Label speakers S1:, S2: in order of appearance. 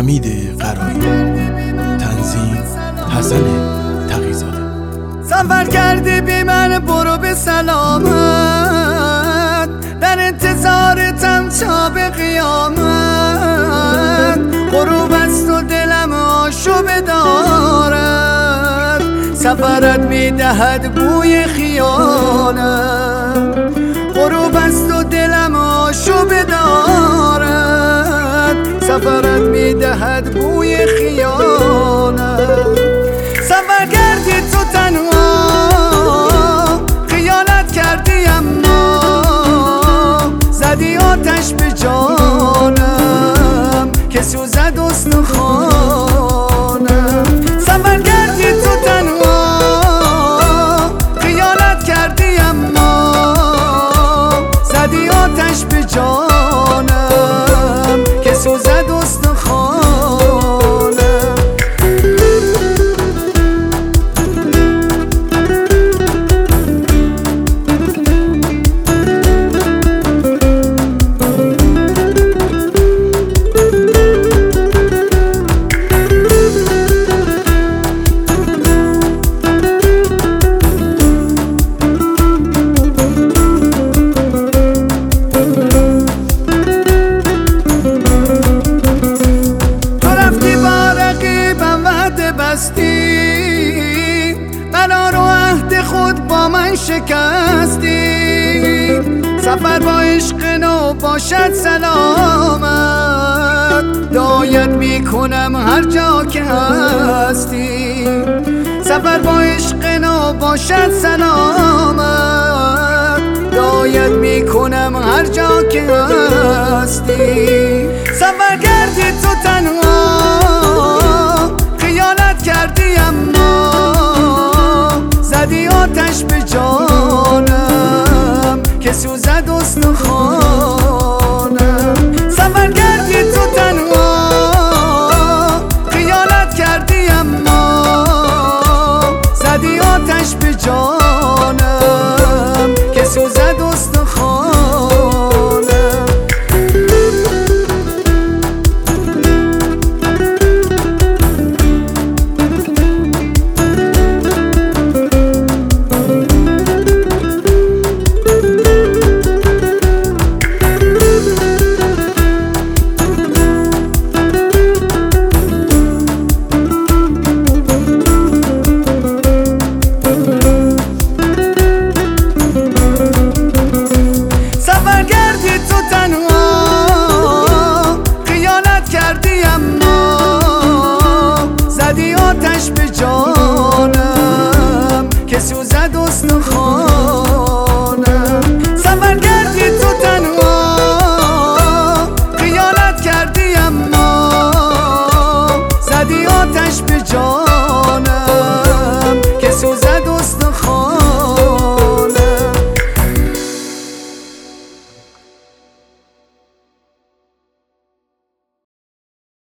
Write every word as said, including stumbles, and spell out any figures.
S1: حمید فرایی، تنظیم حسن تقی‌زاده.
S2: سفر کردی بی من برو به سلامت، در انتظارتم تا به قیامت. غروب است و دلم آشوب دارد، سفرت میدهد بوی خیانت. غروب است و دلم آشوب دارد، سفرت میدهد بوی خیانت. سفر کردی تو تنها، خیانت کردی اما زدی آتش به جانم که سوزد استخوانم. سفر کردی تو تنها، خیانت کردی اما زدی آتش به جانم که سوزد استخوانم. قرار و عهد خود با من شکستی، سفر با عشق نو باشد سلامت. دایت میکنم هر جا که هستی، سفر با عشق نو باشد سلامت. دایت میکنم هر جا که هستی. سفر کردی تو تنها، خیانت کردی اما زدی آتش به جانم که سوزد استخوانم. سفر کردی تو تنها، خیانت کردی اما زدی آتش به جانم که سوزد استخوانم. آتش به جانم که سوزد استخوانم.